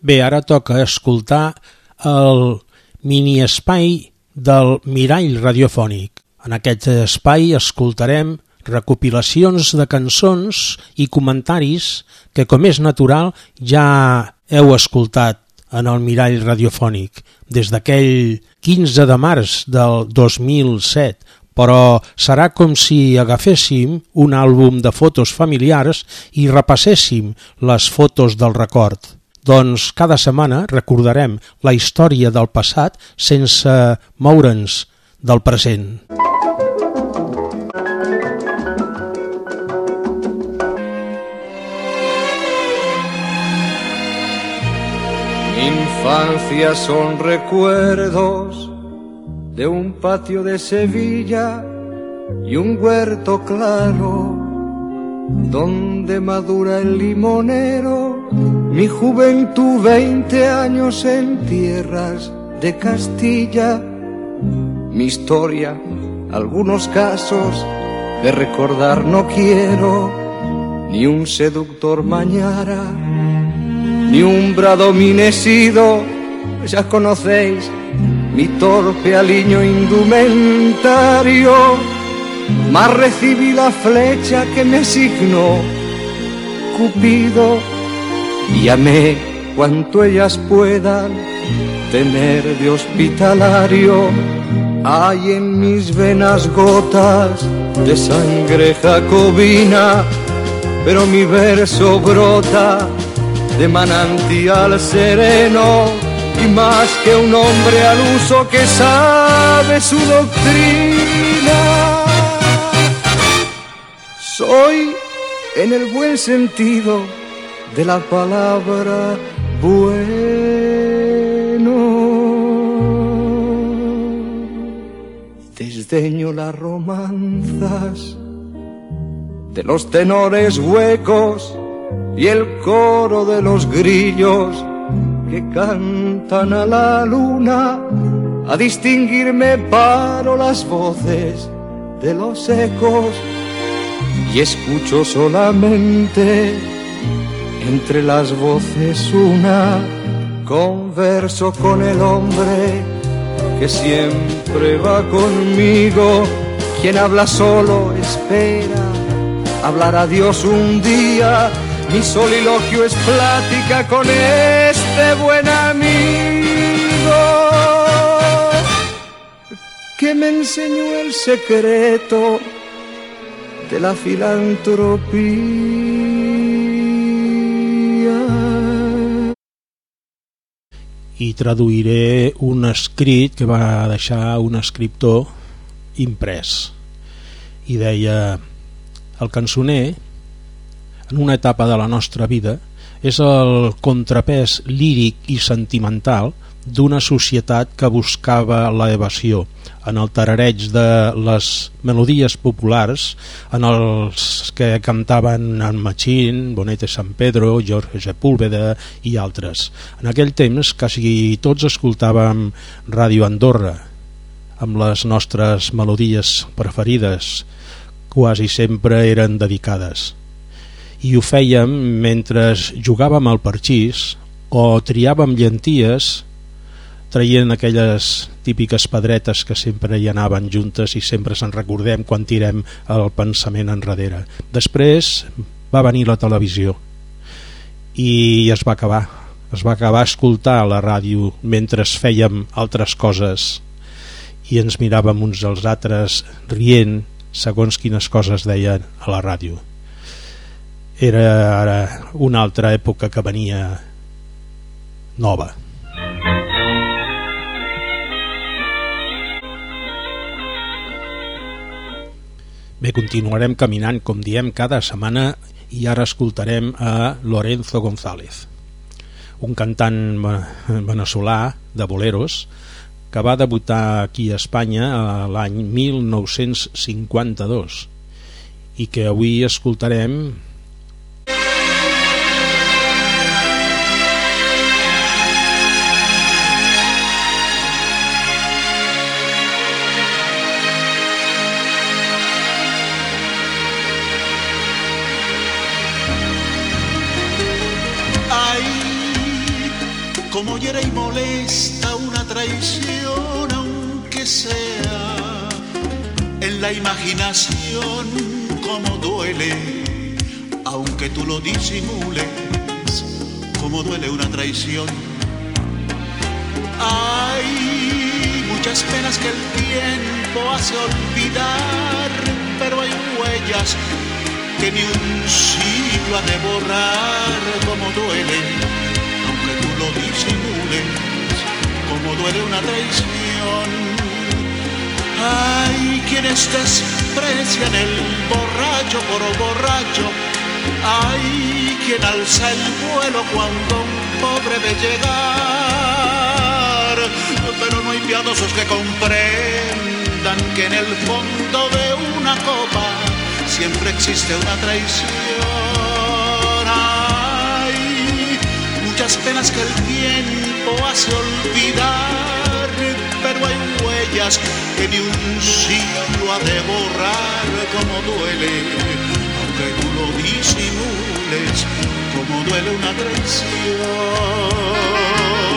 Bé, ara toca escoltar el mini-espai del Mirall Radiofònic. En aquest espai escoltarem recopilacions de cançons i comentaris que, com és natural, ja heu escoltat en el Mirall Radiofònic des d'aquell 15 de març del 2007, però serà com si agaféssim un àlbum de fotos familiars i repasséssim les fotos del record. Doncs cada setmana recordarem la història del passat sense moure'ns del present. Mi infancia son recuerdos de un patio de Sevilla y un huerto claro donde madura el limonero. Mi juventud, 20 años en tierras de Castilla. Mi historia, algunos casos de recordar no quiero. Ni un seductor mañara, ni un bradominesido. Ya conocéis mi torpe aliño indumentario, mas recibí la flecha que me asignó Cupido y amé cuanto ellas puedan tener de hospitalario. Hay en mis venas gotas de sangre jacobina, pero mi verso brota de manantial sereno, y más que un hombre al uso que sabe su doctrina, soy en el buen sentido de la palabra bueno. Desdeño las romanzas de los tenores huecos y el coro de los grillos que cantan a la luna. A distinguirme paro las voces de los ecos y escucho solamente entre las voces una. Converso con el hombre que siempre va conmigo. Quien habla solo espera hablar a Dios un día. Mi soliloquio es plática con este buen amigo que me enseñó el secreto de la filantropia. I traduiré un escrit que va deixar un escriptor imprès. I deia: el cançoner, en una etapa de la nostra vida, és el contrapès líric i sentimental d'una societat que buscava la evasió, en el tarareig de les melodies populars, en els que cantaven en Machín, Bonete San Pedro, Jorge Sepúlveda i altres. En aquell temps quasi tots escoltàvem Ràdio Andorra, amb les nostres melodies preferides, quasi sempre eren dedicades. I ho fèiem mentre jugàvem al parxís o triàvem llenties, traient aquelles típiques pedretes que sempre hi anaven juntes i sempre se'n recordem quan tirem el pensament enrere. Després va venir la televisió i es va acabar escoltar la ràdio mentre fèiem altres coses i ens miràvem uns als altres rient segons quines coses deien a la ràdio. Era ara una altra època que venia nova. Bé, continuarem caminant, com diem, cada setmana, i ara escoltarem a Lorenzo González, un cantant veneçolà de boleros que va debutar aquí a Espanya l'any 1952 i que avui escoltarem. como hiere y molesta una traición, aunque sea en la imaginación, como duele, aunque tú lo disimules, como duele una traición. Hay muchas penas que el tiempo hace olvidar, pero hay huellas que ni un siglo ha de borrar, como duele, aunque tú lo disimules, como duele una traición. Hay quienes desprecian el borracho por borracho, hay quien alza el vuelo cuando un pobre ve llegar, pero no hay piadosos que comprendan que en el fondo de una copa siempre existe una traición. Hay muchas penas que el tiempo hace olvidar, pero hay huellas que ni un siglo ha de borrar, como duele, aunque tú lo disimules, como duele una traición.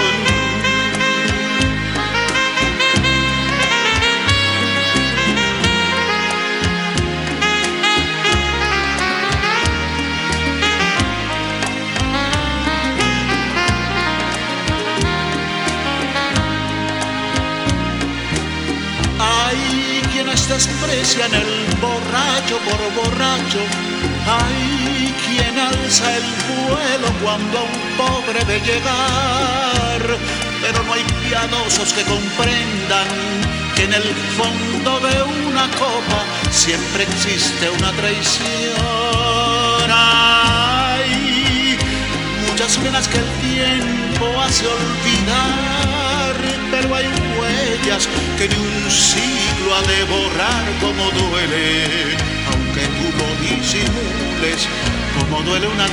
Desprecian el borracho por borracho, hay quien alza el vuelo cuando a un pobre ve llegar, pero no hay piadosos que comprendan que en el fondo de una copa siempre existe una traición. Hay muchas penas que el tiempo hace olvidar, pero hay huellas que ni un siglo ha de borrar, como duele, aunque tú lo disimules, como duele una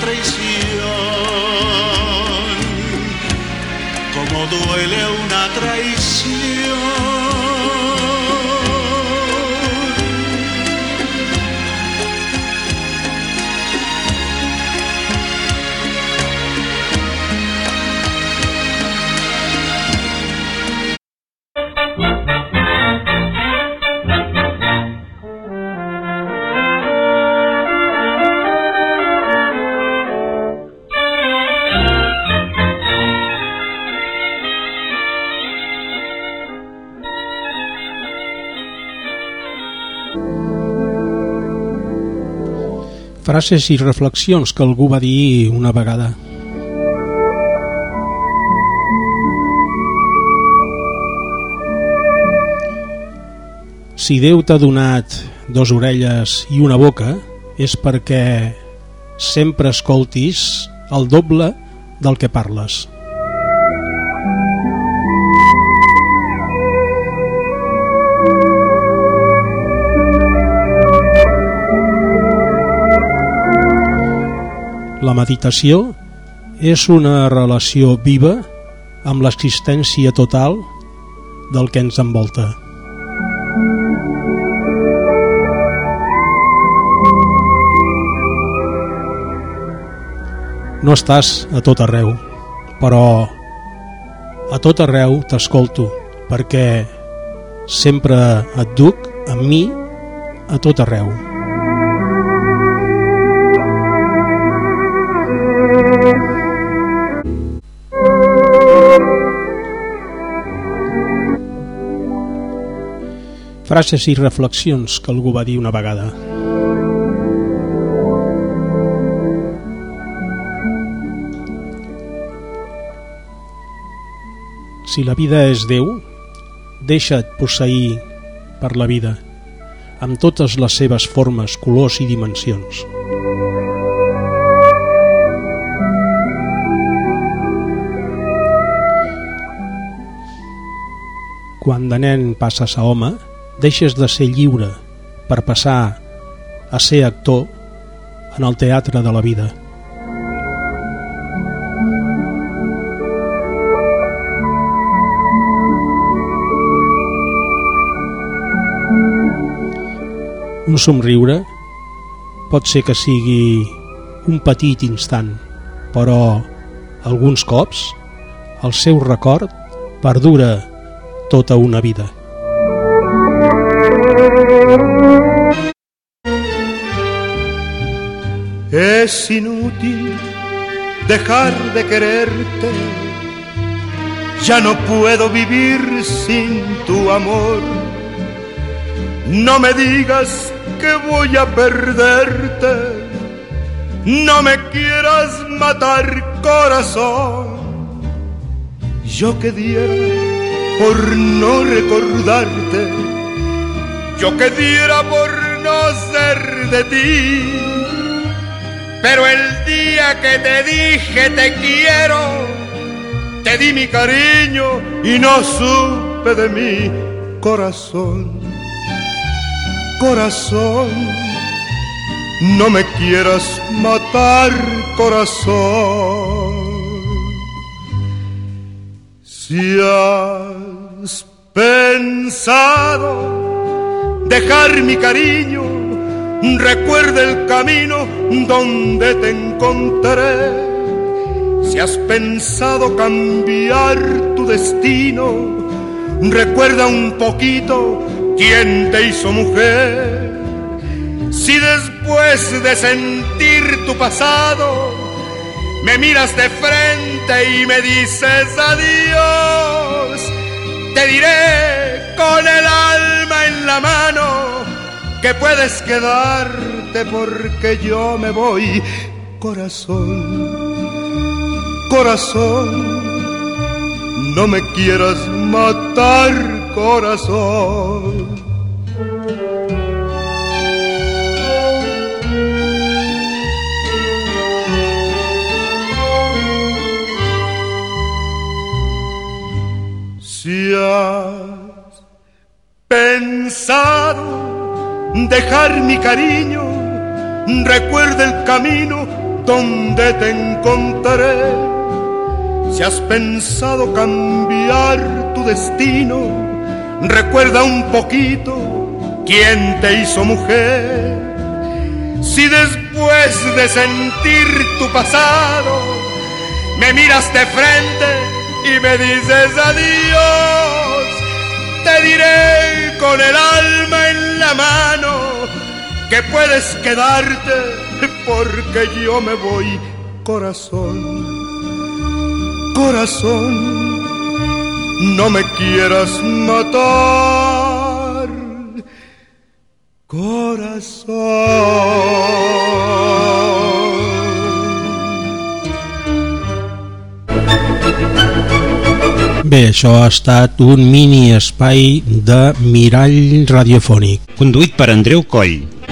traición, como duele una traición. Frases i reflexions que algú va dir una vegada. Si Déu t'ha donat dos orelles i una boca, és perquè sempre escoltis el doble del que parles. La meditació és una relació viva amb l'existència total del que ens envolta. No estàs a tot arreu, però a tot arreu t'escolto, perquè sempre et duc amb mi a tot arreu. Frases i reflexions que algú va dir una vegada. Si la vida és Déu, deixa't posseir per la vida, amb totes les seves formes, colors i dimensions. Quan de nen passes a home, deixes de ser lliure per passar a ser actor en el teatre de la vida. Un somriure pot ser que sigui un petit instant, però alguns cops el seu record perdura tota una vida. Es inútil dejar de quererte, ya no puedo vivir sin tu amor. No me digas que voy a perderte, no me quieras matar, corazón. Yo que diera por no recordarte, yo que diera por no ser de ti. Pero el día que te dije te quiero, te di mi cariño y no supe de mí, corazón. Corazón, no me quieras matar, corazón. Si has pensado dejar mi cariño, recuerda el camino donde te encontraré. Si has pensado cambiar tu destino, recuerda un poquito quién te hizo mujer. Si después de sentir tu pasado me miras de frente y me dices adiós, te diré con el alma en la mano que puedes quedarte porque yo me voy, corazón. Corazón, no me quieras matar, corazón. Si has pensado dejar mi cariño, recuerda el camino donde te encontraré. Si has pensado cambiar tu destino, recuerda un poquito quién te hizo mujer. Si después de sentir tu pasado me miras de frente y me dices adiós, te diré con el alma en la mano que puedes quedarte porque yo me voy, corazón. Corazón, no me quieras matar, corazón. Bé, això ha estat un mini espai de Mirall Radiofònic. Conduït per Andreu Coll.